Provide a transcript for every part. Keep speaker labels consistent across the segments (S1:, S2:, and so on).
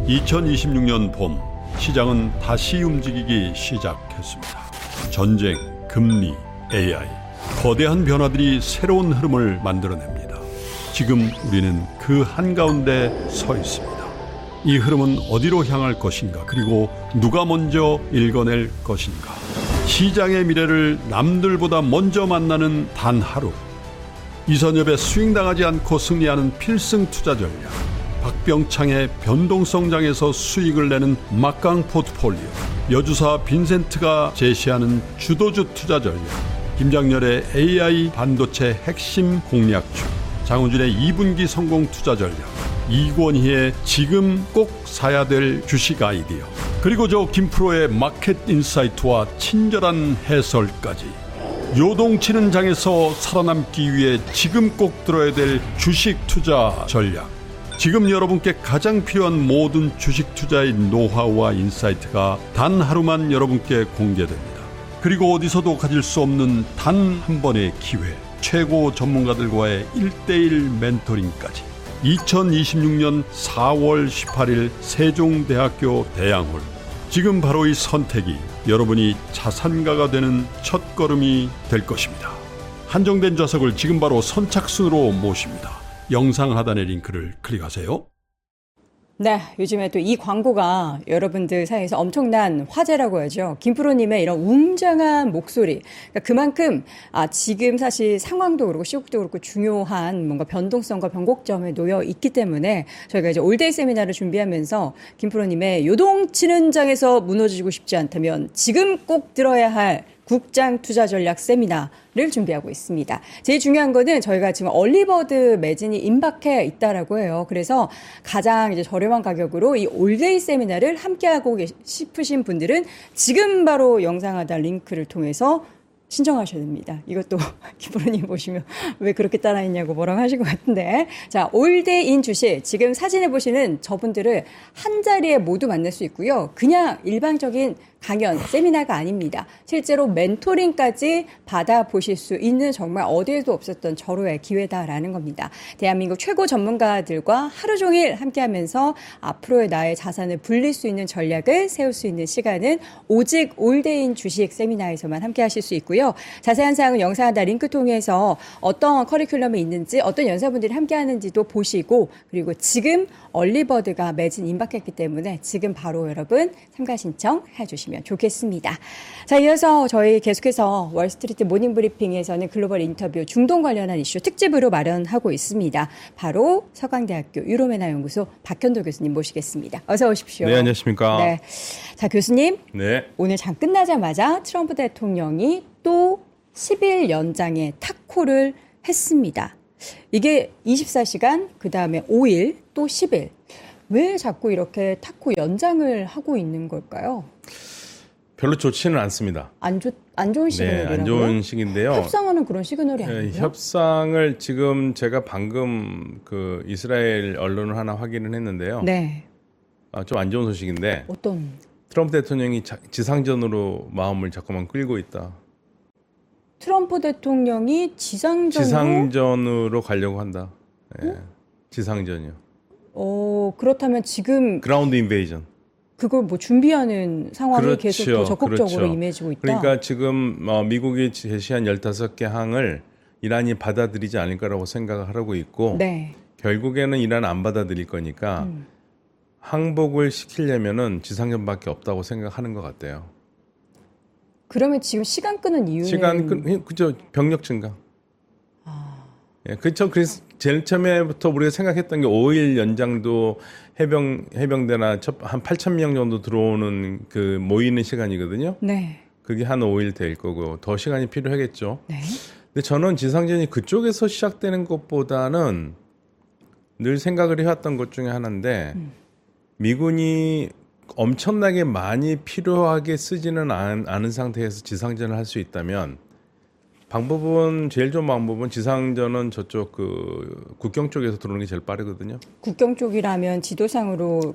S1: 2026년 봄 시장은 다시 움직이기 시작했습니다. 전쟁, 금리, AI, 거대한 변화들이 새로운 흐름을 만들어냅니다. 지금 우리는 그 한가운데 서 있습니다. 이 흐름은 어디로 향할 것인가, 그리고 누가 먼저 읽어낼 것인가. 시장의 미래를 남들보다 먼저 만나는 단 하루. 이선엽의 스윙당하지 않고 승리하는 필승 투자 전략, 박병창의 변동성장에서 수익을 내는 막강 포트폴리오, 여주사 빈센트가 제시하는 주도주 투자 전략, 김장렬의 AI 반도체 핵심 공략주, 장훈준의 2분기 성공 투자 전략, 이권희의 지금 꼭 사야 될 주식 아이디어, 그리고 저 김프로의 마켓 인사이트와 친절한 해설까지. 요동치는 장에서 살아남기 위해 지금 꼭 들어야 될 주식 투자 전략. 지금 여러분께 가장 필요한 모든 주식 투자의 노하우와 인사이트가 단 하루만 여러분께 공개됩니다. 그리고 어디서도 가질 수 없는 단 한 번의 기회, 최고 전문가들과의 1:1 멘토링까지. 2026년 4월 18일 세종대학교 대양홀. 지금 바로 이 선택이 여러분이 자산가가 되는 첫걸음이 될 것입니다. 한정된 좌석을 지금 바로 선착순으로 모십니다. 영상 하단의 링크를 클릭하세요.
S2: 네, 요즘에 또 이 광고가 여러분들 사이에서 엄청난 화제라고 하죠. 김프로님의 이런 웅장한 목소리. 그러니까 그만큼 지금 사실 상황도 그렇고 시국도 그렇고 중요한 뭔가 변동성과 변곡점에 놓여 있기 때문에 저희가 이제 올데이 세미나를 준비하면서 김프로님의 요동치는 장에서 무너지고 싶지 않다면 지금 꼭 들어야 할 국장 투자 전략 세미나를 준비하고 있습니다. 제일 중요한 거는 저희가 지금 얼리버드 매진이 임박해 있다라고 해요. 그래서 가장 이제 저렴한 가격으로 이 올데이 세미나를 함께하고 싶으신 분들은 지금 바로 영상 하단 링크를 통해서 신청하셔야 됩니다. 이것도 김프로님 보시면 왜 그렇게 따라했냐고 뭐라고 하실 것 같은데. 자, 올데이인 주식. 지금 사진에 보시는 저분들을 한 자리에 모두 만날 수 있고요. 그냥 일반적인 강연, 세미나가 아닙니다. 실제로 멘토링까지 받아보실 수 있는 정말 어디에도 없었던 절호의 기회다라는 겁니다. 대한민국 최고 전문가들과 하루 종일 함께하면서 앞으로의 나의 자산을 불릴 수 있는 전략을 세울 수 있는 시간은 오직 올데이인 주식 세미나에서만 함께하실 수 있고요. 자세한 사항은 영상 하단 링크 통해서 어떤 커리큘럼이 있는지, 어떤 연사분들이 함께하는지도 보시고, 그리고 지금 얼리버드가 매진 임박했기 때문에 지금 바로 여러분 참가 신청해 주시면 좋겠습니다. 자, 이어서 저희 계속해서 월스트리트 모닝브리핑에서는 글로벌 인터뷰 중동 관련한 이슈 특집으로 마련하고 있습니다. 바로 서강대학교 유로메나연구소 박현도 교수님 모시겠습니다. 어서 오십시오.
S3: 네, 안녕하십니까.
S2: 네. 자, 교수님.
S3: 네.
S2: 오늘 장 끝나자마자 트럼프 대통령이 또 10일 연장의 탁호를 했습니다. 이게 24시간, 그 다음에 5일, 또 10일. 왜 자꾸 이렇게 탁호 연장을 하고 있는 걸까요?
S3: 별로 좋지는 않습니다.
S2: 안 좋은 시그널이라고요?
S3: 네, 안 좋은 시기인데요.
S2: 협상하는 그런 시그널이 아니에요?
S3: 네, 협상을 지금 제가 방금 그 이스라엘 언론을 하나 확인을 했는데요.
S2: 네.
S3: 좀 안 좋은 소식인데.
S2: 어떤?
S3: 트럼프 대통령이 지상전으로 마음을 자꾸만 끌고 있다.
S2: 트럼프 대통령이
S3: 지상전으로 가려고 한다. 네, 지상전이요.
S2: 그렇다면 지금
S3: 그라운드 인베이전.
S2: 그걸 뭐 준비하는 상황이
S3: 그렇죠,
S2: 계속 더 적극적으로
S3: 그렇죠.
S2: 임해지고 있다.
S3: 그러니까 지금 미국이 제시한 15개 항을 이란이 받아들이지 않을 거라고 생각을 하고 있고,
S2: 네.
S3: 결국에는 이란 안 받아들일 거니까 항복을 시키려면은 지상전밖에 없다고 생각하는 것 같아요.
S2: 그러면 지금 시간 끄는 이유는?
S3: 그죠. 병력 증강. 예, 그렇죠. 그래서 제일 처음에부터 우리가 생각했던 게 5일 연장도 해병대나 한 8,000명 정도 들어오는 그 모이는 시간이거든요.
S2: 네.
S3: 그게 한 5일 될 거고 더 시간이 필요하겠죠.
S2: 네.
S3: 근데 저는 지상전이 그쪽에서 시작되는 것보다는 늘 생각을 해왔던 것 중에 하나인데 미군이 엄청나게 많이 필요하게 쓰지는 않은 상태에서 지상전을 할 수 있다면 제일 좋은 방법은 지상전은 저쪽 그 국경 쪽에서 들어오는 게 제일 빠르거든요.
S2: 국경 쪽이라면 지도상으로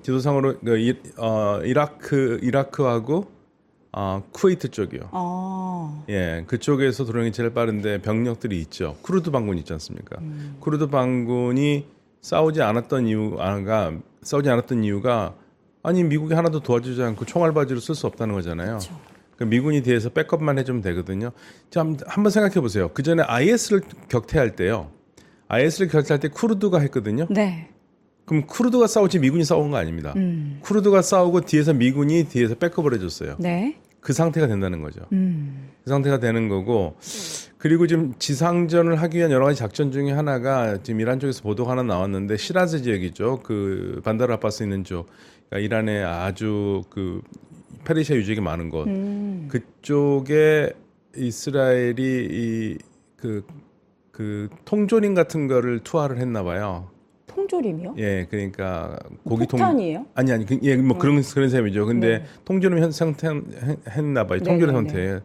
S3: 이라크하고 쿠웨이트 쪽이요. 예, 그쪽에서 들어오는 게 제일 빠른데 병력들이 있죠. 쿠르드 반군 있지 않습니까? 쿠르드 반군이 싸우지 않았던 이유가 아니 미국이 하나도 도와주지 않고 총알바지로 쓸 수 없다는 거잖아요.
S2: 그렇죠.
S3: 그러니까 미군이 뒤에서 백업만 해주면 되거든요. 자, 한번 생각해 보세요. 그 전에 IS를 격퇴할 때요. IS를 격퇴할 때 쿠르드가 했거든요.
S2: 네.
S3: 그럼 쿠르드가 싸우지 미군이 싸운 거 아닙니다. 쿠르드가 싸우고 뒤에서 미군이 뒤에서 백업을 해줬어요.
S2: 네.
S3: 그 상태가 된다는 거죠. 그 상태가 되는 거고, 그리고 지금 지상전을 하기 위한 여러 가지 작전 중에 하나가 지금 이란 쪽에서 보도가 하나 나왔는데 시라즈 지역이죠. 그 반다르 아바스 있는 쪽, 그러니까 이란에 아주 그 페르시아 유적이 많은 곳, 그쪽에 이스라엘이 그 통조림 같은 거를 투하를 했나 봐요.
S2: 통조림이요?
S3: 예, 그러니까 고기
S2: 폭탄이에요?
S3: 아니 예, 뭐 그런 셈이죠. 근데
S2: 네.
S3: 통조림 형태했나 봐요. 통조림 형태.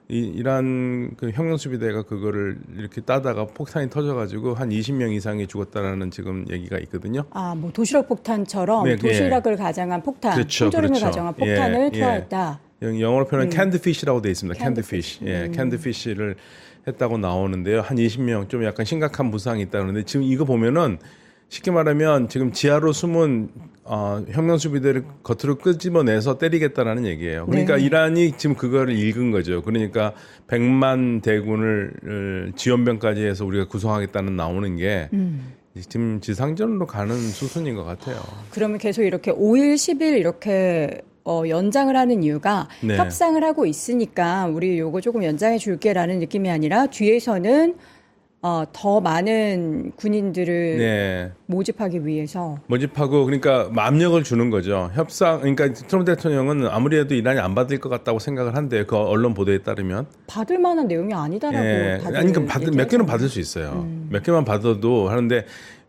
S3: 이란 그 혁명수비대가 그거를 이렇게 따다가 폭탄이 터져가지고 한 20명 이상이 죽었다라는 지금 얘기가 있거든요.
S2: 아, 뭐 도시락 폭탄처럼
S3: 네,
S2: 도시락을 가정한 폭탄,
S3: 그렇죠,
S2: 통조림을
S3: 그렇죠.
S2: 가정한 폭탄을
S3: 예,
S2: 투하했다.
S3: 영어로 표현은 캔드피시라고 돼 있습니다.
S2: 캔드피쉬.
S3: 캔드피시. 예, 캔드피시를 했다고 나오는데요. 한 20명 좀 약간 심각한 부상이 있다는데 지금 이거 보면은 쉽게 말하면 지금 지하로 숨은 혁명수비대를 겉으로 끄집어내서 때리겠다라는 얘기예요. 그러니까
S2: 네.
S3: 이란이 지금 그거를 읽은 거죠. 그러니까 100만 대군을 지원병까지 해서 우리가 구성하겠다는 나오는 게 지금 지상전으로 가는 수순인 것 같아요.
S2: 그러면 계속 이렇게 5일, 10일 이렇게 연장을 하는 이유가
S3: 네.
S2: 협상을 하고 있으니까 우리 요거 조금 연장해 줄게라는 느낌이 아니라 뒤에서는 더 많은 군인들을
S3: 네.
S2: 모집하기 위해서
S3: 모집하고 그러니까 압력을 주는 거죠. 협상 그러니까 트럼프 대통령은 아무리 해도 이란이 안 받을 것 같다고 생각을 한대요. 그 언론 보도에 따르면.
S2: 받을 만한 내용이 아니다라고
S3: 예.
S2: 다들
S3: 아니 그러니까 몇 개는
S2: 얘기하잖아요.
S3: 받을 수 있어요. 몇 개만 받아도 하는데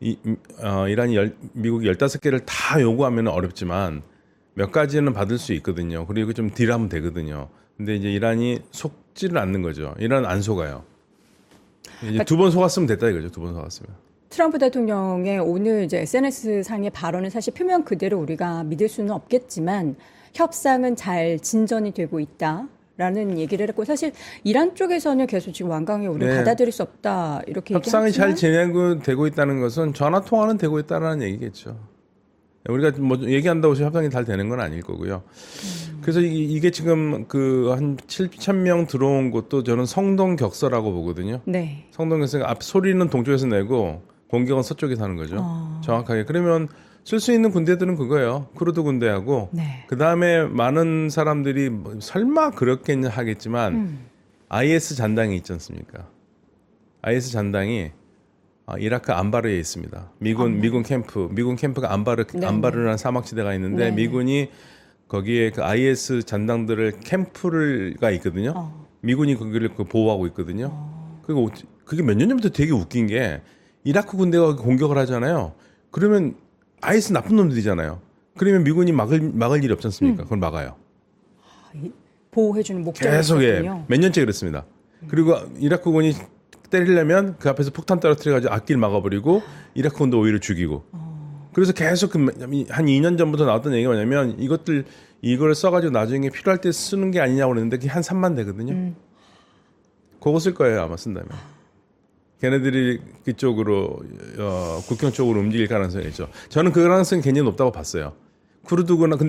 S3: 이란이 미국이 15개를 다 요구하면 어렵지만 몇 가지는 받을 수 있거든요. 그리고 좀 딜하면 되거든요. 근데 이제 이란이 속지를 않는 거죠. 이란은 안 속아요. 이제 두 번 속았으면 됐다 이거죠. 두 번 속았으면.
S2: 트럼프 대통령의 오늘 이제 SNS 상의 발언은 사실 표면 그대로 우리가 믿을 수는 없겠지만 협상은 잘 진전이 되고 있다라는 얘기를 했고 사실 이란 쪽에서는 계속 지금 완강히 우리는
S3: 네.
S2: 받아들일 수 없다 이렇게
S3: 협상이
S2: 얘기하지만
S3: 잘 되고 있다는 것은 전화 통화는 되고 있다는 얘기겠죠. 우리가 뭐 얘기한다고 해서 협상이 잘 되는 건 아닐 거고요. 그래서 이게 지금 그 한 7,000명 들어온 곳도 저는 성동격서라고 보거든요.
S2: 네.
S3: 성동격서가 앞 소리는 동쪽에서 내고 공격은 서쪽에서 하는 거죠. 정확하게. 그러면 쓸 수 있는 군대들은 그거예요. 쿠르드 군대하고
S2: 네.
S3: 그 다음에 많은 사람들이 뭐 설마 그렇겠냐 하겠지만 IS 잔당이 있지 않습니까? IS 잔당이 이라크 안바르에 있습니다. 미군 캠프가 안바르라는 사막지대가 있는데
S2: 네.
S3: 미군이 거기에 그 IS 잔당들을 캠프가 있거든요. 미군이 거기를 보호하고 있거든요. 그리고 그게 몇 년 전부터 되게 웃긴 게 이라크 군대가 공격을 하잖아요. 그러면 IS 나쁜 놈들이잖아요. 그러면 미군이 막을 일이 없지 않습니까? 그걸 막아요.
S2: 보호해주는 목적이
S3: 계속
S2: 있었군요.
S3: 몇 년째 그랬습니다. 그리고 이라크군이 때리려면 그 앞에서 폭탄 떨어뜨려가지고 앞길 막아버리고 이라크군도 오히려 죽이고. 그래서 계속 한 2년 전부터 나왔던 얘기가 뭐냐면 이걸 써가지고 나중에 필요할 때 쓰는 게 아니냐고 그랬는데 그게 한 3만 되거든요. 그거 쓸 거예요 아마 쓴다면. 걔네들이 그쪽으로 국경 쪽으로 움직일 가능성이 있죠. 저는 그 가능성이 굉장히 높다고 봤어요. 근데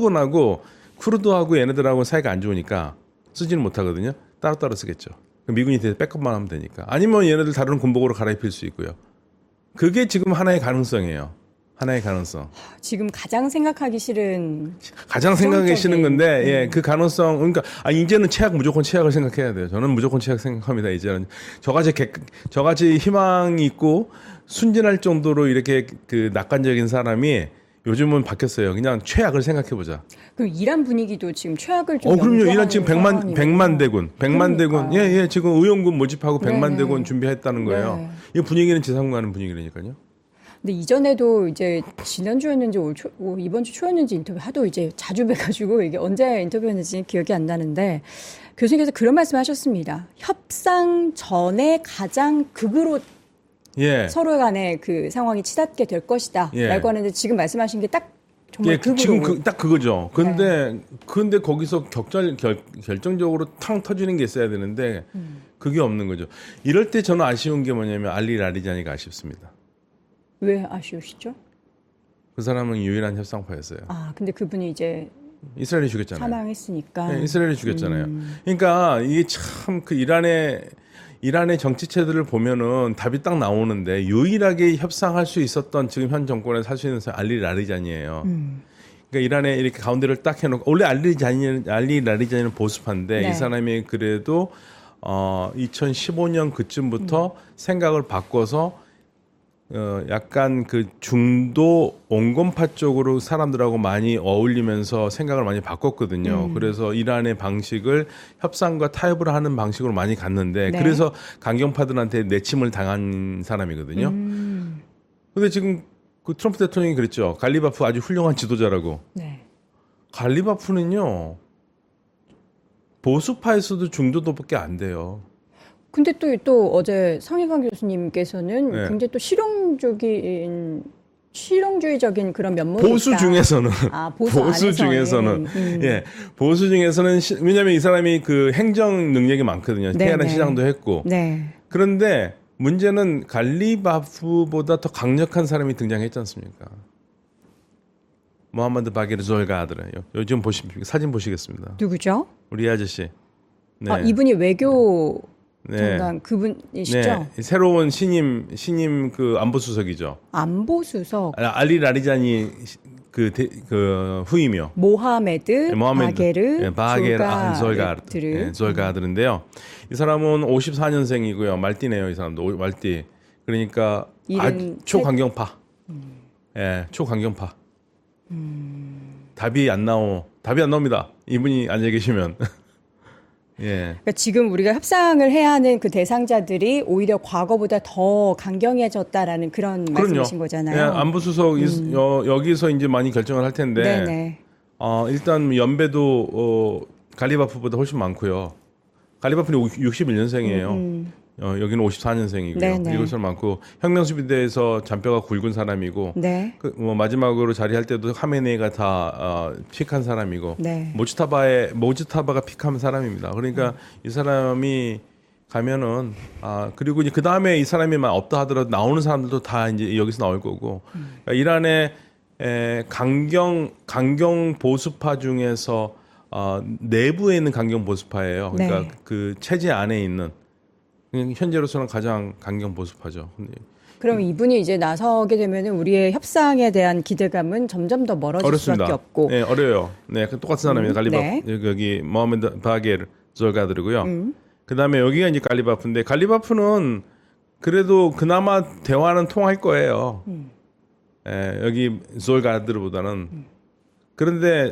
S3: 쿠르드하고 얘네들하고 사이가 안 좋으니까 쓰지는 못하거든요. 따로따로 쓰겠죠. 미군이 대해서 백업만 하면 되니까. 아니면 얘네들 다른 군복으로 갈아입힐 수 있고요. 그게 지금 하나의 가능성이에요. 하나의 가능성.
S2: 지금 가장 생각하기 싫은
S3: 가장 생각하기 싫은 건데, 예, 그 가능성, 그러니까, 이제는 무조건 최악을 생각해야 돼요. 저는 무조건 최악 생각합니다, 이제는. 저같이 희망이 있고, 순진할 정도로 이렇게 그 낙관적인 사람이 요즘은 바뀌었어요. 그냥 최악을 생각해보자.
S2: 그 이란 분위기도 지금 최악을 좀
S3: 그럼요. 이란 지금
S2: 연구하는
S3: 100만 대군.
S2: 그러니까요.
S3: 예, 지금 의용군 모집하고 100만
S2: 네네.
S3: 대군 준비했다는 거예요.
S2: 네.
S3: 이 분위기는 지상가는 분위기라니까요.
S2: 근데 이전에도 이제 지난주였는지 이번 주 초였는지 인터뷰 하도 이제 자주 뵈가지고 이게 언제 인터뷰였는지 기억이 안 나는데 교수님께서 그런 말씀 하셨습니다. 협상 전에 가장 극으로
S3: 예.
S2: 서로 간의 그 상황이 치닫게 될 것이다.
S3: 예.
S2: 라고 하는데 지금 말씀하신 게 딱 정말
S3: 예,
S2: 극으로.
S3: 지금 딱 그거죠. 근데 거기서 결정적으로 탕 터지는 게 있어야 되는데 그게 없는 거죠. 이럴 때 저는 아쉬운 게 뭐냐면 알리 라리자니가 아쉽습니다.
S2: 왜 아쉬우시죠?
S3: 그 사람은 유일한 협상파였어요.
S2: 아, 근데 그분이 이제
S3: 이스라엘이 죽였잖아요.
S2: 사망했으니까.
S3: 네, 이스라엘이 죽였잖아요. 그러니까 이게 참 그 이란의 정치체들을 보면은 답이 딱 나오는데 유일하게 협상할 수 있었던 지금 현 정권에서 할 수 있는 사람이 알리 라리잔이에요. 그러니까 이란에 이렇게 가운데를 딱 해놓고 원래 알리 라리잔은 보수파인데
S2: 네.
S3: 이 사람이 그래도 2015년 그쯤부터 생각을 바꿔서 약간 그 중도 온건파 쪽으로 사람들하고 많이 어울리면서 생각을 많이 바꿨거든요. 그래서 이란의 방식을 협상과 타협을 하는 방식으로 많이 갔는데
S2: 네.
S3: 그래서 강경파들한테 내침을 당한 사람이거든요. 근데 지금 그 트럼프 대통령이 그랬죠. 갈리바프 아주 훌륭한 지도자라고.
S2: 네.
S3: 갈리바프는요. 보수파에서도 중도도밖에 안 돼요.
S2: 근데 또 어제 성희강 교수님께서는
S3: 네.
S2: 굉장히 또 실용주의적인 그런 면모가
S3: 보수
S2: 있다.
S3: 중에서는
S2: 보수 안에서는.
S3: 중에서는 보수 중에서는 왜냐하면 이 사람이 그 행정 능력이 많거든요.
S2: 네,
S3: 테헤란
S2: 네.
S3: 시장도 했고.
S2: 네.
S3: 그런데 문제는 갈리바프보다 더 강력한 사람이 등장했지 않습니까? 모하마드 바게르 졸가드르요. 요즘 사진 보시겠습니다.
S2: 누구죠?
S3: 우리 아저씨. 네.
S2: 이분이 외교
S3: 네.
S2: 장관 그분이시죠?
S3: 네. 새로운 신임 그 안보수석이죠.
S2: 안보수석
S3: 알리 라리잔이 그 후임이요.
S2: 모하메드 바게르
S3: 졸가드르인데요. 이 사람은 54년생이고요. 말띠네요, 이 사람도 말띠. 그러니까 초강경파. 예, 초강경파. 답이 안 나옵니다. 이분이 앉아 계시면. 예.
S2: 그러니까 지금 우리가 협상을 해야 하는 그 대상자들이 오히려 과거보다 더 강경해졌다라는 그런 말씀이신 거잖아요.
S3: 예, 안보수석 여기서 이제 많이 결정을 할 텐데.
S2: 네네.
S3: 일단 연배도 갈리바프보다 훨씬 많고요. 갈리바프는 61년생이에요. 여기는 54년생이고요.
S2: 네네.
S3: 이것을 많고 혁명수비대에서 잔뼈가 굵은 사람이고
S2: 네.
S3: 마지막으로 자리할 때도 하메네이가 다 픽한 사람이고
S2: 네.
S3: 모지타바가 픽한 사람입니다. 그러니까 이 사람이 가면은 그리고 이제 그 다음에 이 사람이 막 없다 하더라도 나오는 사람들도 다 이제 여기서 나올 거고 그러니까 이란의 강경 보수파 중에서 내부에 있는 강경 보수파예요. 그러니까
S2: 네.
S3: 그 체제 안에 있는 현재로서는 가장 강경 보수파죠.
S2: 그럼 이분이 이제 나서게 되면 우리의 협상에 대한 기대감은 점점 더 멀어질
S3: 어렵습니다.
S2: 수밖에 없고.
S3: 네, 어려요. 네, 똑같은 사람이에요. 갈리바프.
S2: 네.
S3: 여기 모하메드 바게르 졸가드르고요. 그다음에 여기가 이제 갈리바프인데 갈리바프는 그래도 그나마 대화는 통할 거예요. 여기 졸가드르보다는. 그런데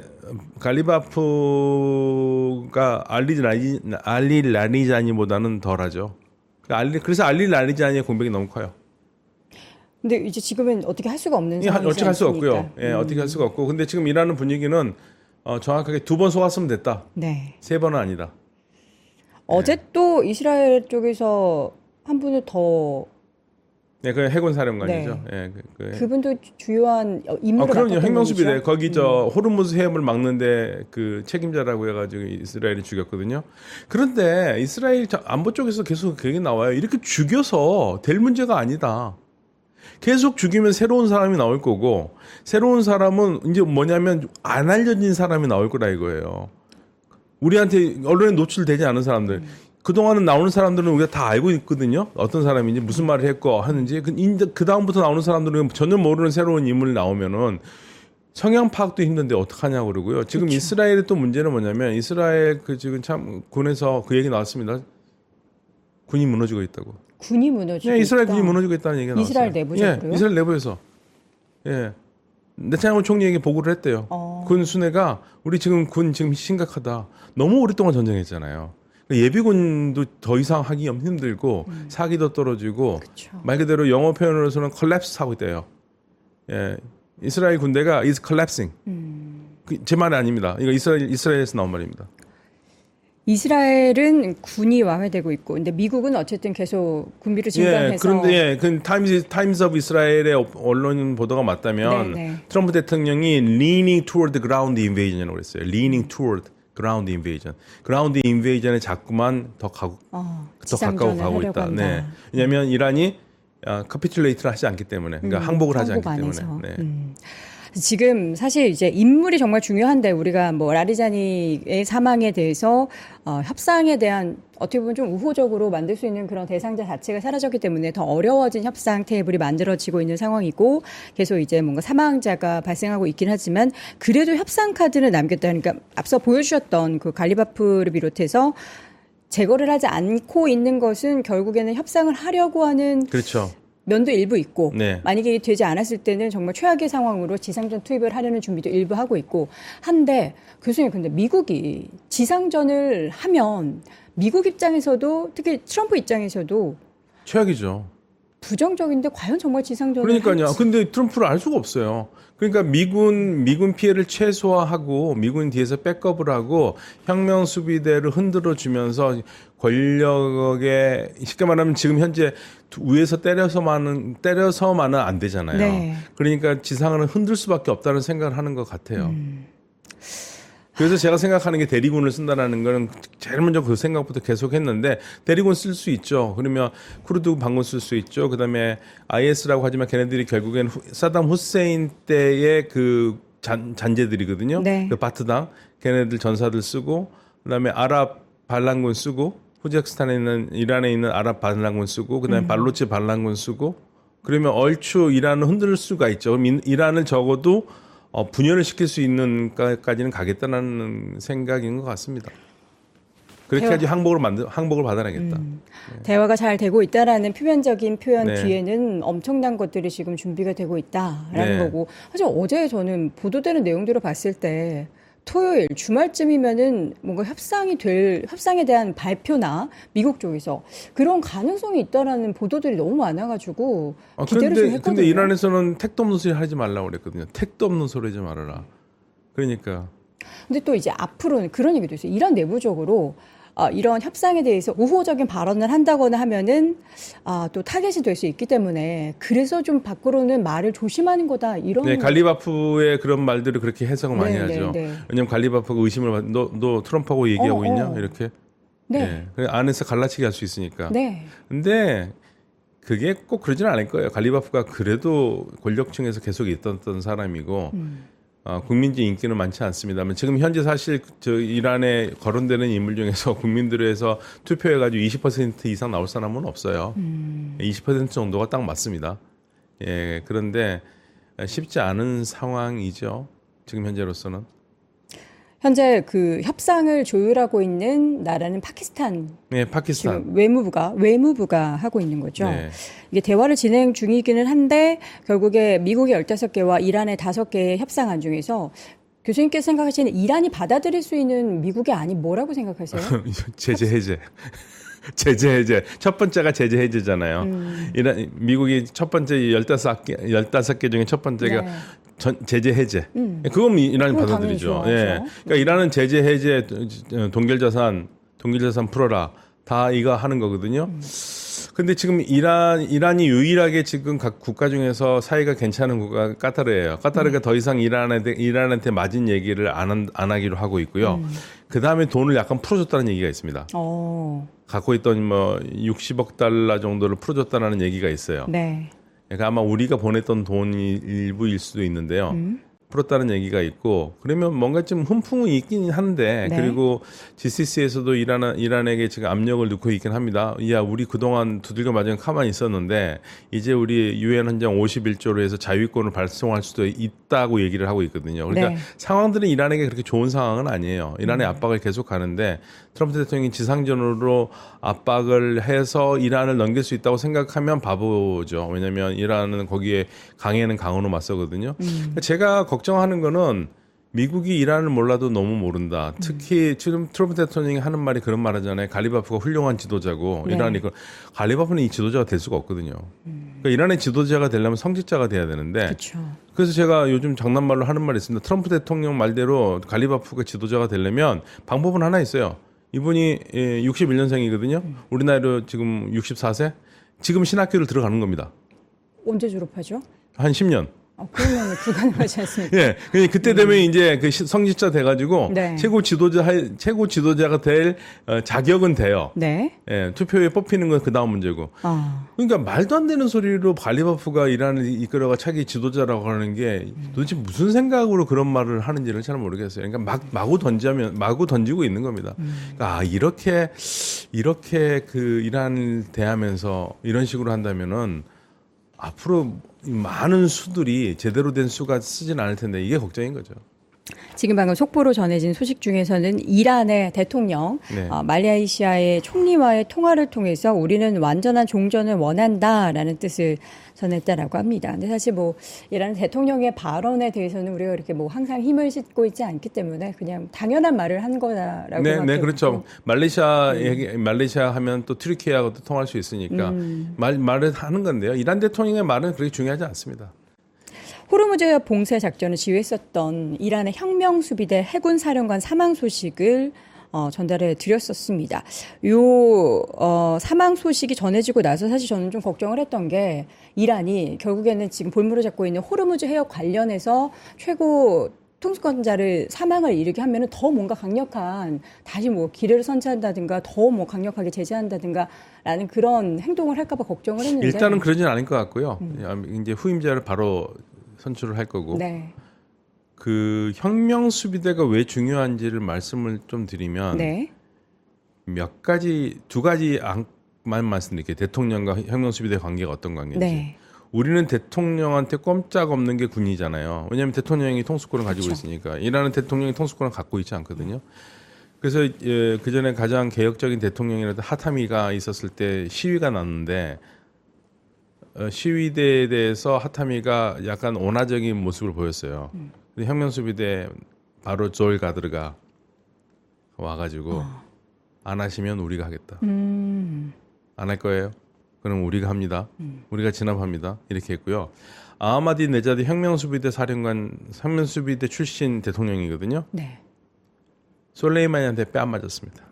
S3: 갈리바프가 알리 라리자니보다는 덜하죠. 그래서 알리 라리자니의 공백이 너무 커요.
S2: 근데 이제 지금은 어떻게 할 수가 없는 상황이지
S3: 어떻게 할 수가
S2: 않습니까?
S3: 없고요. 예, 어떻게 할 수가 없고. 근데 지금 일하는 분위기는 정확하게 2번 속았으면 됐다.
S2: 네.
S3: 3번은 아니다.
S2: 어제 또 이스라엘 쪽에서 한 분을 더
S3: 네, 그 해군 사령관이죠.
S2: 네.
S3: 예,
S2: 그분도 주요한 인물을
S3: 그럼요.
S2: 맡았던
S3: 혁명수비대
S2: 분이죠.
S3: 거기 호르무즈 해협을 막는데 그 책임자라고 해가지고 이스라엘이 죽였거든요. 그런데 이스라엘 안보 쪽에서 계속 그 얘기 나와요. 이렇게 죽여서 될 문제가 아니다. 계속 죽이면 새로운 사람이 나올 거고 새로운 사람은 이제 뭐냐면 안 알려진 사람이 나올 거라 이거예요. 우리한테 언론에 노출되지 않은 사람들. 그동안은 나오는 사람들은 우리가 다 알고 있거든요. 어떤 사람인지 무슨 말을 했고 하는지. 그 다음부터 나오는 사람들은 전혀 모르는 새로운 인물이 나오면은 성향 파악도 힘든데 어떡하냐고 그러고요. 지금
S2: 그렇죠.
S3: 이스라엘의 또 문제는 뭐냐면 이스라엘 지금 참 군에서 그 얘기 나왔습니다. 군이 무너지고 있다고.
S2: 군이 무너지고
S3: 네, 이스라엘
S2: 있다.
S3: 군이 무너지고 있다는 얘기가 나왔어요.
S2: 이스라엘 내부적으로요?
S3: 예, 이스라엘 내부에서. 예. 네타냐후 총리에게 보고를 했대요. 군 수뇌가 우리 지금 심각하다. 너무 오랫동안 전쟁했잖아요. 예비군도 더 이상 하기 힘들고 사기도 떨어지고
S2: 그쵸.
S3: 말 그대로 영어 표현으로서는 collapse 하고 있대요. 예, 이스라엘 군대가 is collapsing. 제 말이 아닙니다. 이거 이스라엘에서 나온 말입니다.
S2: 이스라엘은 군이 와해되고 있고, 근데 미국은 어쨌든 계속 군비를 증강해서.
S3: 그런데 그 타임스 오브 이스라엘의 언론 보도가 맞다면
S2: 네.
S3: 트럼프 대통령이 leaning toward the ground invasion이라고 그랬어요. leaning toward ground invasion. ground invasion에 자꾸만 더 가까워 가고 있다. 네. 왜냐하면 이란이 capitulate를 하지 않기 때문에, 그러니까 항복을 하지 않기 때문에. 네.
S2: 지금 사실 이제 인물이 정말 중요한데 우리가 뭐 라리자니의 사망에 대해서 협상에 대한 어떻게 보면 좀 우호적으로 만들 수 있는 그런 대상자 자체가 사라졌기 때문에 더 어려워진 협상 테이블이 만들어지고 있는 상황이고 계속 이제 뭔가 사망자가 발생하고 있긴 하지만 그래도 협상 카드는 남겼다. 그러니까 앞서 보여주셨던 그 갈리바프를 비롯해서 제거를 하지 않고 있는 것은 결국에는 협상을 하려고 하는
S3: 그렇죠.
S2: 면도 일부 있고
S3: 네.
S2: 만약에 되지 않았을 때는 정말 최악의 상황으로 지상전 투입을 하려는 준비도 일부 하고 있고 한데 교수님 근데 미국이 지상전을 하면 미국 입장에서도 특히 트럼프 입장에서도
S3: 최악이죠.
S2: 부정적인데 과연 정말 지상전을
S3: 그러니까요.
S2: 할지.
S3: 근데 트럼프를 알 수가 없어요. 그러니까 미군 피해를 최소화하고 미군 뒤에서 백업을 하고 혁명 수비대를 흔들어 주면서 권력에 쉽게 말하면 지금 현재 위에서 때려서만은 안 되잖아요.
S2: 네.
S3: 그러니까 지상을 흔들 수밖에 없다는 생각을 하는 것 같아요. 그래서 제가 생각하는 게 대리군을 쓴다라는 거는 제일 먼저 그 생각부터 계속 했는데 대리군 쓸 수 있죠. 그러면 쿠르드 반군 쓸 수 있죠. 그다음에 IS라고 하지만 걔네들이 결국엔 사담 후세인 때의 그 잔재들이거든요.
S2: 네.
S3: 그 바트당 걔네들 전사들 쓰고 그다음에 아랍 반란군 쓰고 후제크스탄에 있는 이란에 있는 아랍 반란군 쓰고 그다음에 발로치 반란군 쓰고 그러면 얼추 이란을 흔들 수가 있죠. 이란을 적어도 분열을 시킬 수 있는까지는 가겠다는 생각인 것 같습니다. 그렇게까지 항복을 받아내겠다.
S2: 대화가 잘 되고 있다라는 표면적인 표현
S3: 네.
S2: 뒤에는 엄청난 것들이 지금 준비가 되고 있다라는
S3: 네.
S2: 거고 사실 어제 저는 보도되는 내용들을 봤을 때 토요일 주말쯤이면은 뭔가 협상에 대한 발표나 미국 쪽에서 그런 가능성이 있다라는 보도들이 너무 많아가지고 기대를 좀 했거든요.
S3: 근데 이란에서는 택도 없는 소리 하지 말라고 그랬거든요. 택도 없는 소리 하지 말아라. 그러니까.
S2: 근데 또 이제 앞으로는 그런 얘기도 있어요. 이란 내부적으로 이런 협상에 대해서 우호적인 발언을 한다거나 하면은 또 타겟이 될 수 있기 때문에 그래서 좀 밖으로는 말을 조심하는 거다 이런.
S3: 네, 갈리바프의 그런 말들을 그렇게 해석을 많이
S2: 네,
S3: 하죠.
S2: 네, 네.
S3: 왜냐하면 갈리바프가 의심을 받. 너 트럼프하고 얘기하고 있냐? 이렇게.
S2: 네.
S3: 네. 안에서 갈라치기 할 수 있으니까.
S2: 네.
S3: 근데 그게 꼭 그러지는 않을 거예요. 갈리바프가 그래도 권력층에서 계속 있던 사람이고. 국민적 인기는 많지 않습니다만 지금 현재 사실 이란에 거론되는 인물 중에서 국민들에서 투표해가지고 20% 이상 나올 사람은 없어요. 20% 정도가 딱 맞습니다. 예, 그런데 쉽지 않은 상황이죠. 지금 현재로서는.
S2: 현재 그 협상을 조율하고 있는 나라는 파키스탄.
S3: 네, 파키스탄.
S2: 지금 외무부가 하고 있는 거죠.
S3: 네.
S2: 이게 대화를 진행 중이기는 한데 결국에 미국의 15개와 이란의 5개의 협상안 중에서 교수님께서 생각하시는 이란이 받아들일 수 있는 미국의 안이 뭐라고 생각하세요?
S3: 제재 해제. 제재 해제. 첫 번째가 제재 해제잖아요. 미국이 첫 번째 15개 중에 첫 번째가
S2: 네.
S3: 제재 해제. 그건 이란이 받아들이죠. 예. 그러니까 이란은 제재 해제, 동결자산 풀어라. 다 이거 하는 거거든요. 근데 지금 이란이 유일하게 지금 각 국가 중에서 사이가 괜찮은 국가가 까타르예요. 까타르가 더 이상 이란한테 맞은 얘기를 안 하기로 하고 있고요. 그 다음에 돈을 약간 풀어줬다는 얘기가 있습니다. 갖고 있던 60억 달러 정도를 풀어줬다는 얘기가 있어요.
S2: 네.
S3: 그러니까 아마 우리가 보냈던 돈이 일부일 수도 있는데요. 풀었다는 얘기가 있고 그러면 뭔가 좀 훈풍이 있긴 한데
S2: 네.
S3: 그리고 GCC에서도 이란에게 지금 압력을 넣고 있긴 합니다. 야, 우리 그동안 두들겨 맞으면 가만히 있었는데 이제 우리 유엔 헌장 51조로 해서 자위권을 발송할 수도 있다고 얘기를 하고 있거든요. 그러니까
S2: 네.
S3: 상황들은 이란에게 그렇게 좋은 상황은 아니에요. 이란의 압박을 계속 가는데 트럼프 대통령이 지상전으로 압박을 해서 이란을 넘길 수 있다고 생각하면 바보죠. 왜냐하면 이란은 거기에 강에는 강으로 맞서거든요. 제가 걱정하는 거는 미국이 이란을 몰라도 너무 모른다. 특히 지금 트럼프 대통령이 하는 말이 그런 말 하잖아요. 갈리바프가 훌륭한 지도자고
S2: 네.
S3: 이란이 갈리바프는 이 지도자가 될 수가 없거든요. 그러니까 이란의 지도자가 되려면 성직자가 돼야 되는데
S2: 그렇죠.
S3: 그래서 제가 요즘 장난말로 하는 말이 있습니다. 트럼프 대통령 말대로 갈리바프가 지도자가 되려면 방법은 하나 있어요. 이분이 61년생이거든요. 우리 나이로 지금 64세. 지금 신학교를 들어가는 겁니다.
S2: 언제 졸업하죠?
S3: 한 10년.
S2: 그러면 불가능하지 않습니까?
S3: 예. 그때 되면 이제 그 성직자 돼가지고
S2: 네.
S3: 최고 지도자가 될 자격은 돼요.
S2: 네.
S3: 예. 투표에 뽑히는 건 그 다음 문제고. 그러니까 말도 안 되는 소리로 발리바프가 이란을 이끌어가 차기 지도자라고 하는 게 도대체 무슨 생각으로 그런 말을 하는지를 잘 모르겠어요. 그러니까 마구 던지고 있는 겁니다. 그러니까 이렇게 그 이란을 대하면서 이런 식으로 한다면은 앞으로 많은 수들이 제대로 된 수가 쓰진 않을 텐데 이게 걱정인 거죠.
S2: 지금 방금 속보로 전해진 소식 중에서는 이란의 대통령
S3: 네.
S2: 말레이시아의 총리와의 통화를 통해서 우리는 완전한 종전을 원한다라는 뜻을 전했다라고 합니다. 근데 사실 뭐 이란 대통령의 발언에 대해서는 우리가 이렇게 뭐 항상 힘을 싣고 있지 않기 때문에 그냥 당연한 말을 한 거다라고.
S3: 네, 그렇죠. 말레이시아 하면 또 튀르키예하고도 통할 수 있으니까 말을 하는 건데요. 이란 대통령의 말은 그렇게 중요하지 않습니다.
S2: 호르무즈 봉쇄 작전을 지휘했었던 이란의 혁명수비대 해군 사령관 사망 소식을 전달해 드렸었습니다. 사망 소식이 전해지고 나서 사실 저는 좀 걱정을 했던 게 이란이 결국에는 지금 볼모로 잡고 있는 호르무즈 해역 관련해서 최고 통수권자를 사망을 이르게 하면은 더 뭔가 강력한 다시 뭐 기뢰를 선취한다든가 더 뭐 강력하게 제재한다든가 라는 그런 행동을 할까봐 걱정을 했는데
S3: 일단은 그러진 않을 것 같고요. 이제 후임자를 바로 선출을 할 거고.
S2: 네.
S3: 그 혁명 수비대가 왜 중요한지를 말씀을 좀 드리면
S2: 네.
S3: 두 가지만 말씀드릴게요. 대통령과 혁명 수비대 관계가 어떤 관계인지.
S2: 네.
S3: 우리는 대통령한테 꼼짝없는 게 군이잖아요. 왜냐하면 대통령이 통수권을 가지고
S2: 그렇죠.
S3: 있으니까. 이란은 대통령이 통수권을 갖고 있지 않거든요. 그래서 그 전에 가장 개혁적인 대통령이라도 하타미가 있었을 때 시위가 났는데 시위대에 대해서 하타미가 약간 온화적인 모습을 보였어요. 근데 혁명수비대 바로 조엘 가드르가 와가지고 안 하시면 우리가 하겠다. 안 할 거예요? 그럼 우리가 합니다. 우리가 진압합니다. 이렇게 했고요. 아하마디 네자드 혁명수비대 사령관, 혁명수비대 출신 대통령이거든요.
S2: 네.
S3: 솔레이마니한테 뺨 맞았습니다.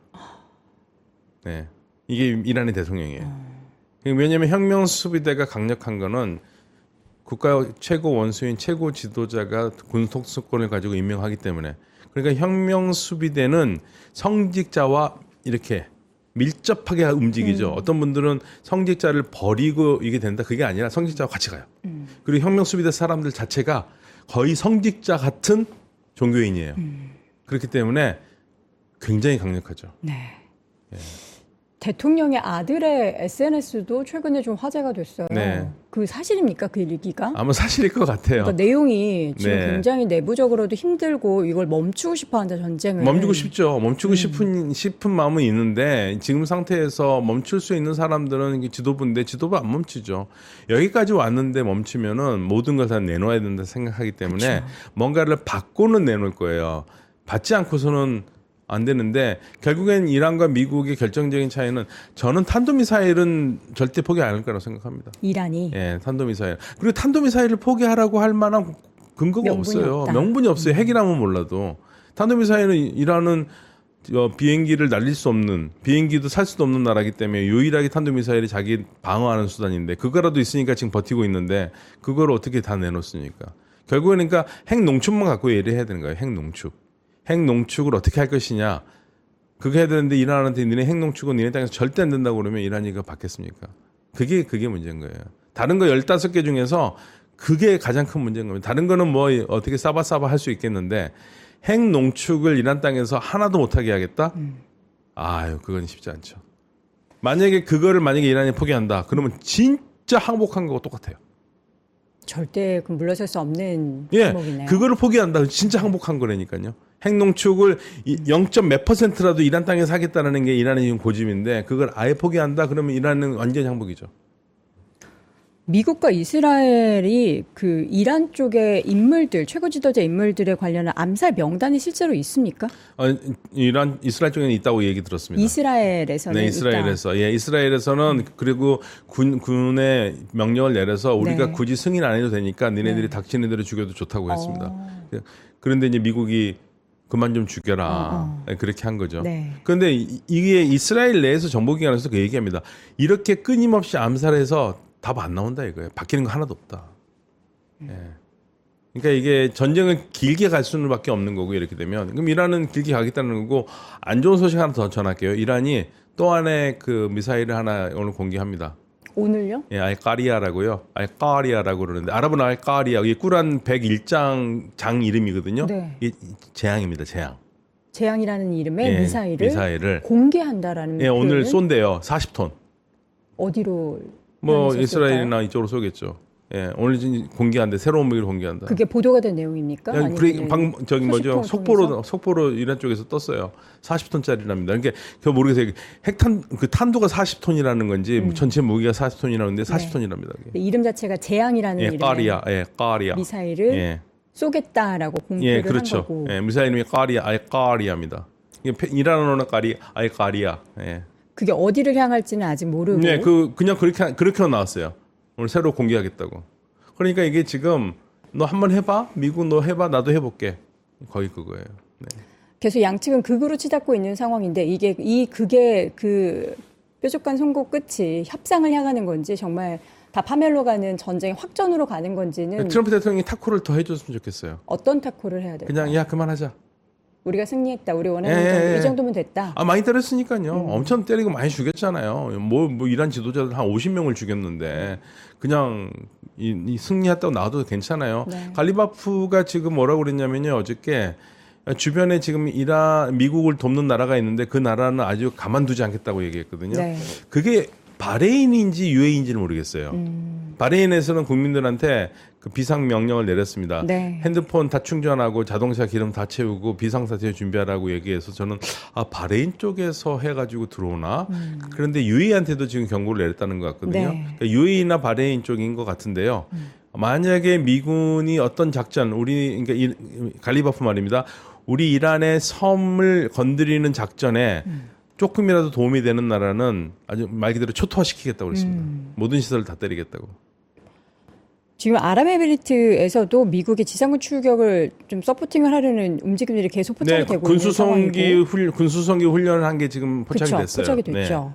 S3: 네, 이게 이란의 대통령이에요. 왜냐하면 혁명수비대가 강력한 거는 국가 최고 원수인 최고 지도자가 군통수권을 가지고 임명하기 때문에. 그러니까 혁명수비대는 성직자와 이렇게 밀접하게 움직이죠. 어떤 분들은 성직자를 버리고 이게 된다. 그게 아니라 성직자와 같이 가요. 그리고 혁명수비대 사람들 자체가 거의 성직자 같은 종교인이에요. 그렇기 때문에 굉장히 강력하죠.
S2: 네. 예. 대통령의 아들의 SNS도 최근에 좀 화제가 됐어요.
S3: 네.
S2: 그 사실입니까? 그 얘기가?
S3: 아마 사실일 것 같아요.
S2: 그러니까 내용이 지금
S3: 네.
S2: 굉장히 내부적으로도 힘들고 이걸 멈추고 싶어한다, 전쟁을.
S3: 멈추고 싶죠. 멈추고 싶은 마음은 있는데 지금 상태에서 멈출 수 있는 사람들은 지도부인데 지도부 안 멈추죠. 여기까지 왔는데 멈추면은 모든 걸 다 내놓아야 된다 생각하기 때문에
S2: 그쵸.
S3: 뭔가를 받고는 내놓을 거예요. 받지 않고서는 안 되는데 결국엔 이란과 미국의 결정적인 차이는 저는 탄도미사일은 절대 포기 안 할 거라고 생각합니다.
S2: 이란이?
S3: 예, 탄도미사일. 그리고 탄도미사일을 포기하라고 할 만한 근거가
S2: 명분이
S3: 없어요.
S2: 없다.
S3: 명분이 없어요. 핵이라면 몰라도. 탄도미사일은 이란은 비행기를 날릴 수 없는, 비행기도 살 수도 없는 나라이기 때문에 유일하게 탄도미사일이 자기 방어하는 수단인데 그거라도 있으니까 지금 버티고 있는데 그걸 어떻게 다 내놓습니까? 결국에는 그러니까 핵 농축만 갖고 예리해야 되는 거예요. 핵 농축. 핵 농축을 어떻게 할 것이냐. 그게 해야 되는데 이란한테 니네 핵 농축은 니네 땅에서 절대 안 된다고 그러면 이란이 그거 받겠습니까? 그게 문제인 거예요. 다른 거 15개 중에서 그게 가장 큰 문제인 겁니다. 다른 거는 뭐 어떻게 싸바싸바 할 수 있겠는데 핵 농축을 이란 땅에서 하나도 못하게 하겠다? 아유, 그건 쉽지 않죠. 만약에 이란이 포기한다. 그러면 진짜 항복한 거하고 똑같아요.
S2: 절대 물러설 수 없는
S3: 예,
S2: 항목이네요.
S3: 그거를 포기한다. 진짜 항복한 거라니까요. 핵 농축을 0.몇%라도 이란 땅에서 하겠다는 게 이란의 지금 고집인데 그걸 아예 포기한다. 그러면 이란은 완전히 항복이죠.
S2: 미국과 이스라엘이 그 이란 쪽의 인물들, 최고 지도자 인물들에 관련한 암살 명단이 실제로 있습니까?
S3: 이스라엘 쪽에는 있다고 얘기 들었습니다.
S2: 이스라엘에서는
S3: 네, 이스라엘에서. 예, 이스라엘에서는 그리고 군의 명령을 내려서 우리가
S2: 네.
S3: 굳이 승인 안 해도 되니까 니네들이 닥치는 대로 죽여도 좋다고 했습니다. 그런데 이제 미국이 그만 좀 죽여라. 그렇게 한 거죠.
S2: 네.
S3: 그런데 이게 이스라엘 내에서 정보기관에서 그 얘기합니다. 이렇게 끊임없이 암살해서 답 안 나온다 이거예요. 바뀌는 거 하나도 없다. 예. 그러니까 이게 전쟁은 길게 갈 수밖에 없는 거고 이렇게 되면 그럼 이란은 길게 가겠다는 거고 안 좋은 소식 하나 더 전할게요. 이란이 또 하나의 그 미사일을 하나 오늘 공개합니다.
S2: 오늘요?
S3: 예, 알까리아라고요. 알까리아라고 그러는데 아랍은 알까리아 이게 꾸란 101장 장 이름이거든요.
S2: 네.
S3: 이게 재앙입니다. 재앙.
S2: 재앙이라는 이름의
S3: 예,
S2: 미사일을 공개한다라는
S3: 예, 오늘
S2: 표현은
S3: 쏜대요. 40톤.
S2: 어디로?
S3: 뭐
S2: 향했었을까요?
S3: 이스라엘이나 이쪽으로 쏘겠죠. 예, 오늘 지금 공개한대. 새로운 무기를 공개한다.
S2: 그게 보도가 된 내용입니까?
S3: 야,
S2: 아니면
S3: 저기 뭐죠?
S2: 통해서?
S3: 속보로 이란 쪽에서 떴어요. 40톤짜리랍니다. 그러니까 그 모르겠어요. 핵탄 그 탄두가 40톤이라는 건지 전체 무기가 40톤이라는데 40톤이랍니다.
S2: 네, 이름 자체가 재앙이라는
S3: 예,
S2: 이름의
S3: 까리아, 예, 까리아.
S2: 미사일을
S3: 예,
S2: 쏘겠다라고 공개를
S3: 예, 그렇죠.
S2: 한 거고.
S3: 예, 미사일 이름이 까리아, 알까리아입니다. 이게 이란어는 알까리아. 예.
S2: 그게 어디를 향할지는 아직 모르고.
S3: 네, 그냥 그렇게 나왔어요. 오늘 새로 공개하겠다고. 그러니까 이게 지금 너 한번 해봐, 미국 너 해봐, 나도 해볼게. 거의 그거예요. 네.
S2: 계속 양측은 극으로 치닫고 있는 상황인데 그게 그 뾰족한 송곳 끝이 협상을 향하는 건지 정말 다 파멸로 가는 전쟁 확전으로 가는 건지는
S3: 트럼프 대통령이 타코를 더 해줬으면 좋겠어요.
S2: 어떤 타코를 해야 될까요?
S3: 그냥 야 그만하자.
S2: 우리가 승리했다. 우리 원하는 정도, 이 정도면 됐다.
S3: 아 많이 때렸으니까요. 엄청 때리고 많이 죽였잖아요. 뭐 이란 지도자들 한 50명을 죽였는데 그냥 이 승리했다고 나와도 괜찮아요.
S2: 네.
S3: 갈리바프가 지금 뭐라고 그랬냐면요. 어저께 주변에 지금 미국을 돕는 나라가 있는데 그 나라는 아주 가만두지 않겠다고 얘기했거든요.
S2: 네.
S3: 그게 바레인인지 UAE인지는 모르겠어요. 바레인에서는 국민들한테 그 비상 명령을 내렸습니다.
S2: 네.
S3: 핸드폰 다 충전하고 자동차 기름 다 채우고 비상사태 준비하라고 얘기해서 저는 바레인 쪽에서 해가지고 들어오나? 그런데 UAE한테도 지금 경고를 내렸다는 것 같거든요.
S2: 네.
S3: 그러니까 UAE나 바레인 쪽인 것 같은데요. 만약에 미군이 어떤 작전, 그러니까 갈리바프 말입니다. 우리 이란의 섬을 건드리는 작전에 조금이라도 도움이 되는 나라는 아주 말 그대로 초토화시키겠다고 그랬습니다. 모든 시설을 다 때리겠다고.
S2: 지금 아랍에미리트에서도 미국의 지상군 출격을 좀 서포팅을 하려는 움직임들이 계속 포착이 되고 있는 상황이고.
S3: 군수성기 훈련을 한 게 지금 포착이
S2: 그쵸,
S3: 됐어요.
S2: 포착이 됐죠.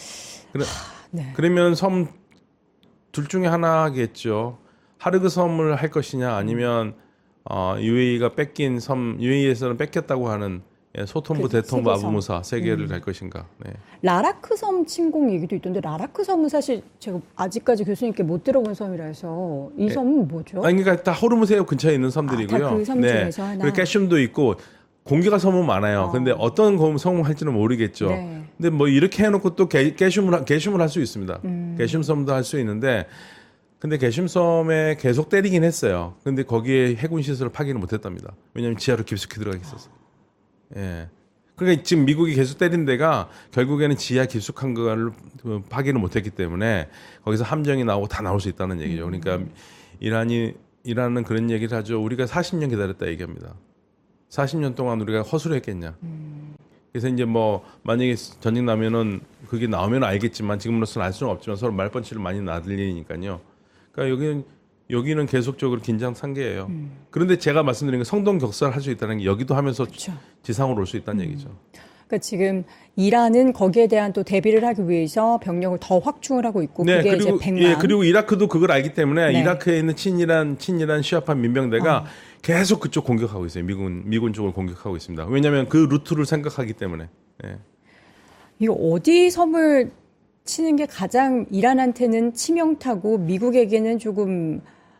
S3: 네. 그러면 섬 둘 중에 하나겠죠. 하르그 섬을 할 것이냐 아니면 UAE가 뺏긴 섬, UAE에서는 뺏겼다고 하는 소통부, 대통부, 아부무사 세 개를 갈 것인가. 네.
S2: 라라크 섬 침공 얘기도 있던데 라라크 섬은 사실 제가 아직까지 교수님께 못 들어본 섬이라 해서 이 섬은 뭐죠?
S3: 아니, 그러니까 다 호르무즈 근처에 있는 섬들이고요.
S2: 다 그 섬 중에서 하나.
S3: 그리고 깨슘도 있고 공기가 섬은 많아요. 근데 어떤 섬을 할지는 모르겠죠.
S2: 네.
S3: 근데 뭐 이렇게 해놓고 또 깨슘을 할 수 있습니다. 깨슘 섬도 할 수 있는데, 근데 깨슘 섬에 계속 때리긴 했어요. 근데 거기에 해군 시설을 파기는 못했답니다. 왜냐하면 지하로 깊숙이 들어가 있어서. 예. 그러니까 지금 미국이 계속 때린 데가 결국에는 지하 깊숙한 걸 파기를 못했기 때문에 거기서 함정이 나오고 다 나올 수 있다는 얘기죠. 그러니까 이란은 그런 얘기를 하죠. 우리가 40년 기다렸다 얘기합니다. 40년 동안 우리가 허술을 했겠냐. 그래서 이제 뭐 만약에 전쟁 나면은 그게 나오면 알겠지만 지금으로서는 알 수는 없지만 서로 말펀치를 많이 나들리니까요. 그러니까 여기는 계속적으로 긴장 상태예요. 그런데 제가 말씀드린 게 성동 격사를 할 수 있다는 게 여기도 하면서
S2: 그렇죠.
S3: 지상으로 올 수 있다는 얘기죠.
S2: 그러니까 지금 이란은 거기에 대한 또 대비를 하기 위해서 병력을 더 확충을 하고 있고
S3: 네,
S2: 그게
S3: 그리고
S2: 이제 100만.
S3: 예, 그리고 이라크도 그걸 알기 때문에
S2: 네.
S3: 이라크에 있는 친이란 시아파 민병대가 계속 그쪽 공격하고 있어요. 미군 쪽을 공격하고 있습니다. 왜냐하면 그 루트를 생각하기 때문에. 예.
S2: 이거 어디 섬을 치는 게 가장 이란한테는 치명타고 미국에게는 조금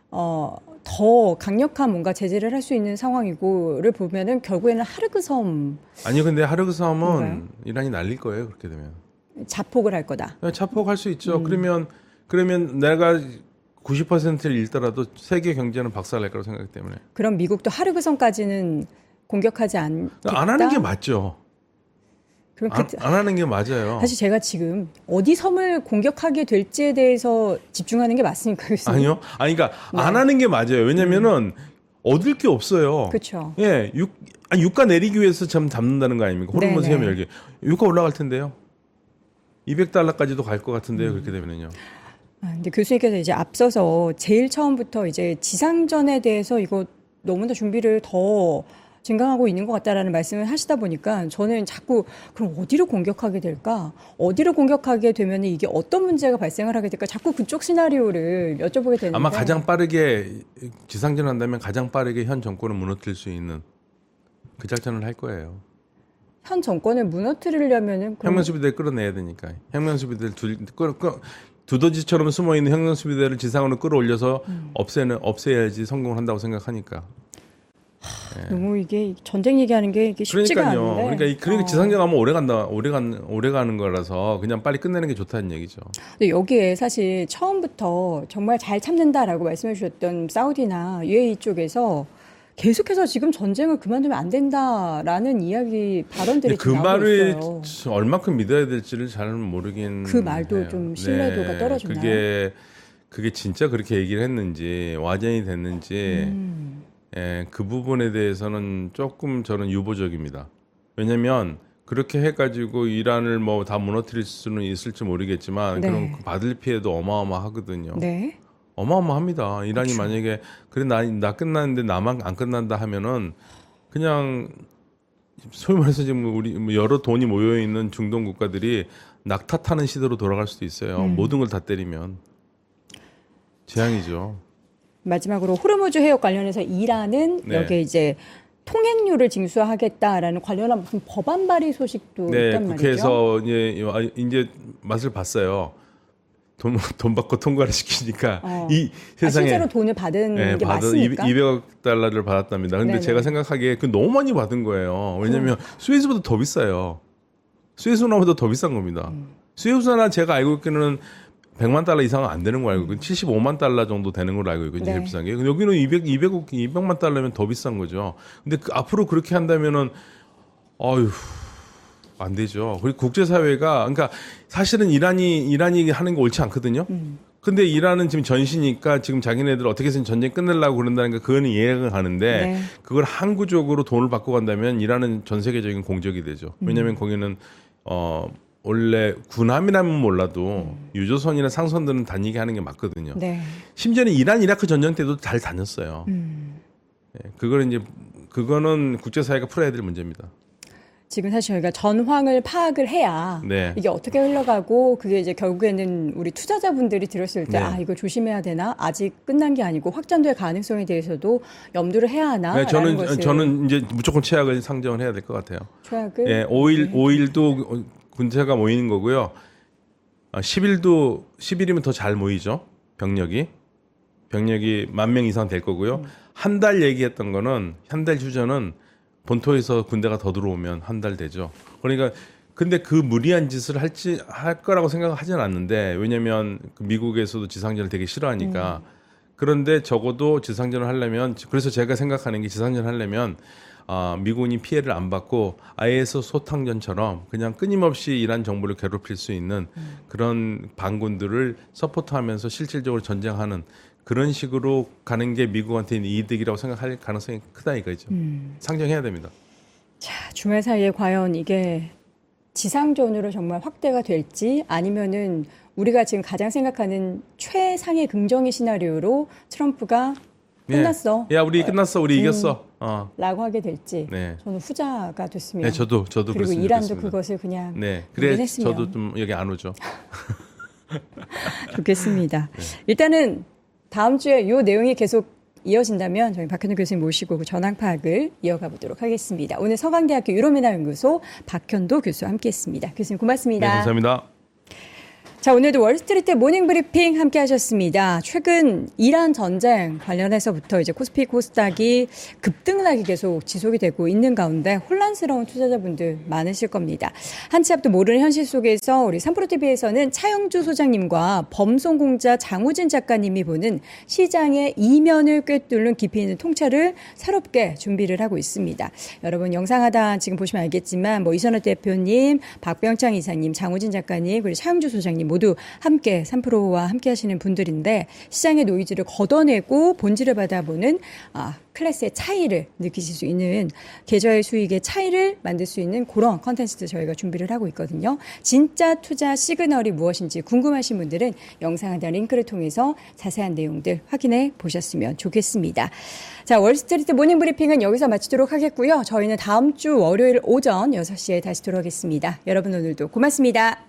S2: 더 강력한 뭔가 제재를 할 수 있는 상황이고를 보면은 결국에는 하르그 섬
S3: 아니요, 근데 하르그 섬은
S2: 뭔가요?
S3: 이란이 날릴 거예요. 그렇게 되면.
S2: 자폭을 할 거다.
S3: 자폭할 수 있죠. 그러면 내가 90%를 잃더라도 세계 경제는 박살날 거라고 생각하기 때문에.
S2: 그럼 미국도 하르그 섬까지는 공격하지 않겠다.
S3: 안 하는 게 맞죠.
S2: 그럼
S3: 안 하는 게 맞아요.
S2: 사실 제가 지금 어디 섬을 공격하게 될지에 대해서 집중하는 게 맞습니까, 교수님?
S3: 아니요. 그러니까
S2: 네.
S3: 안 하는 게 맞아요. 왜냐면은 얻을 게 없어요.
S2: 그렇죠.
S3: 예, 유가 내리기 위해서 잡는다는 거 아닙니까? 호르무즈
S2: 네네.
S3: 해면 열기. 유가 올라갈 텐데요. $200까지도 갈 것 같은데요. 그렇게 되면요.
S2: 근데 교수님께서 이제 앞서서 제일 처음부터 이제 지상전에 대해서 이거 너무나 준비를 더 증강하고 있는 것 같다라는 말씀을 하시다 보니까 저는 자꾸 그럼 어디로 공격하게 될까? 어디로 공격하게 되면 이게 어떤 문제가 발생을 하게 될까? 자꾸 그쪽 시나리오를 여쭤보게 되는데
S3: 아마 가장 빠르게 지상전한다면 가장 빠르게 현 정권을 무너뜨릴 수 있는 그 작전을 할 거예요.
S2: 현 정권을 무너뜨리려면은
S3: 혁명수비대를 끌어내야 되니까 혁명수비대를 두더지처럼 숨어있는 혁명수비대를 지상으로 끌어올려서 없애야지 성공을 한다고 생각하니까.
S2: 너무 이게 전쟁 얘기하는 게 이게 쉽지가 않은데.
S3: 그러니까 지상전 하면 오래 가는 거라서 그냥 빨리 끝내는 게 좋다는 얘기죠.
S2: 근데 여기에 사실 처음부터 정말 잘 참는다라고 말씀해 주셨던 사우디나 UAE 쪽에서 계속해서 지금 전쟁을 그만두면 안 된다라는 이야기 발언들이
S3: 그
S2: 나오고 있어요.
S3: 말을 얼마큼 믿어야 될지를 잘 모르긴
S2: 그 말도
S3: 해요.
S2: 좀 신뢰도가 떨어지나요?
S3: 그게 진짜 그렇게 얘기를 했는지 와전이 됐는지 그 부분에 대해서는 조금 저는 유보적입니다. 왜냐하면 그렇게 해가지고 이란을 뭐 다 무너뜨릴 수는 있을지 모르겠지만
S2: 네.
S3: 그럼 받을 피해도 어마어마하거든요.
S2: 네.
S3: 어마어마합니다. 이란이
S2: 그렇죠.
S3: 만약에 그래 나 끝났는데 나만 안 끝난다 하면은 그냥 소위 말해서 지금 우리 여러 돈이 모여 있는 중동 국가들이 낙타타는 시대로 돌아갈 수도 있어요. 모든 걸 다 때리면 재앙이죠.
S2: 마지막으로 호르무즈 해역 관련해서 이란은
S3: 네.
S2: 여기에 이제 통행료를 징수하겠다라는 관련한 무슨 법안 발의 소식도 있단 말이죠.
S3: 국회에서 이제 맛을 봤어요. 돈 받고 통과를 시키니까 이 세상에
S2: 실제로 돈을 받은 게 맞습니까?
S3: 200억 달러를 받았답니다. 근데
S2: 네네.
S3: 제가 생각하기에 그 너무 많이 받은 거예요. 왜냐하면 스웨즈보다 더 비싸요. 스웨즈나보다 더 비싼 겁니다. 스웨즈나 제가 알고 있기는 100만 달러 이상은 안 되는 거 알고 있거든요. 75만 달러 정도 되는 걸로 알고 있거든요.
S2: 네.
S3: 제일 비싼 게. 근데 여기는 200만 달러면 더 비싼 거죠. 근데 앞으로 그렇게 한다면은 안 되죠. 그리고 국제사회가 그러니까 사실은 이란이 하는 게 옳지 않거든요. 근데 이란은 지금 전시니까 지금 자기네들 어떻게 해서 전쟁 끝내려고 그런다는 게 그거는 이해가 가는데
S2: 네.
S3: 그걸 항구적으로 돈을 받고 간다면 이란은 전 세계적인 공적이 되죠. 왜냐하면 거기는 원래 군함이라면 몰라도 유조선이나 상선들은 다니게 하는 게 맞거든요.
S2: 네.
S3: 심지어는 이란 이라크 전쟁 때도 잘 다녔어요. 네, 그거는 국제사회가 풀어야 될 문제입니다.
S2: 지금 사실 저희가 전황을 파악을 해야
S3: 네.
S2: 이게 어떻게 흘러가고 그게 이제 결국에는 우리 투자자분들이 들었을 때
S3: 네.
S2: 이거 조심해야 되나? 아직 끝난 게 아니고 확장될 가능성에 대해서도 염두를 해야 하나?
S3: 네, 저는 이제 무조건 최악을 상정을 해야 될 것 같아요.
S2: 최악을?
S3: 예, 5일도 군대가 모이는 거고요. 10일이면 더 잘 모이죠. 병력이 10,000명 이상 될 거고요. 한 달 얘기했던 거는 한 달 휴전은 본토에서 군대가 더 들어오면 한 달 되죠. 그러니까 근데 그 무리한 짓을 할 거라고 생각하지는 않는데 왜냐하면 미국에서도 지상전을 되게 싫어하니까. 그런데 적어도 지상전을 하려면 그래서 제가 생각하는 게 지상전을 하려면 미군이 피해를 안 받고 IS 소탕전처럼 그냥 끊임없이 이란 정부를 괴롭힐 수 있는 그런 반군들을 서포트하면서 실질적으로 전쟁하는 그런 식으로 가는 게 미국한테는 이득이라고 생각할 가능성이 크다 이거죠. 상정해야 됩니다.
S2: 자, 주말 사이에 과연 이게 지상전으로 정말 확대가 될지 아니면은 우리가 지금 가장 생각하는 최상의 긍정의 시나리오로 트럼프가 끝났어.
S3: 야, 우리 끝났어. 우리 이겼어.
S2: 라고 하게 될지.
S3: 네.
S2: 저는 후자가 됐으면.
S3: 네, 저도
S2: 그리고
S3: 그랬으면
S2: 이란도
S3: 좋겠습니다.
S2: 그것을 그냥
S3: 네, 그래
S2: 용인했으면
S3: 저도 좀 여기 안 오죠.
S2: 좋겠습니다. 일단은 다음 주에 이 내용이 계속 이어진다면 저희 박현우 교수님 모시고 그 전황 파악을 이어가 보도록 하겠습니다. 오늘 서강대학교 유럽민화연구소 박현도 교수와 함께했습니다. 교수님 고맙습니다.
S3: 네, 감사합니다.
S2: 자, 오늘도 월스트리트 모닝 브리핑 함께 하셨습니다. 최근 이란 전쟁 관련해서부터 이제 코스피 코스닥이 급등락이 계속 지속이 되고 있는 가운데 혼란스러운 투자자분들 많으실 겁니다. 한 치 앞도 모르는 현실 속에서 우리 3프로TV에서는 차영주 소장님과 범송공자 장우진 작가님이 보는 시장의 이면을 꿰뚫는 깊이 있는 통찰을 새롭게 준비를 하고 있습니다. 여러분 영상 하단 지금 보시면 알겠지만 이선호 대표님, 박병창 이사님, 장우진 작가님, 그리고 차영주 소장님 모두 함께 3프로와 함께 하시는 분들인데 시장의 노이즈를 걷어내고 본질을 받아보는 클래스의 차이를 느끼실 수 있는 계좌의 수익의 차이를 만들 수 있는 그런 컨텐츠도 저희가 준비를 하고 있거든요. 진짜 투자 시그널이 무엇인지 궁금하신 분들은 영상 하단 링크를 통해서 자세한 내용들 확인해 보셨으면 좋겠습니다. 자, 월스트리트 모닝 브리핑은 여기서 마치도록 하겠고요. 저희는 다음 주 월요일 오전 6시에 다시 돌아오겠습니다. 여러분 오늘도 고맙습니다.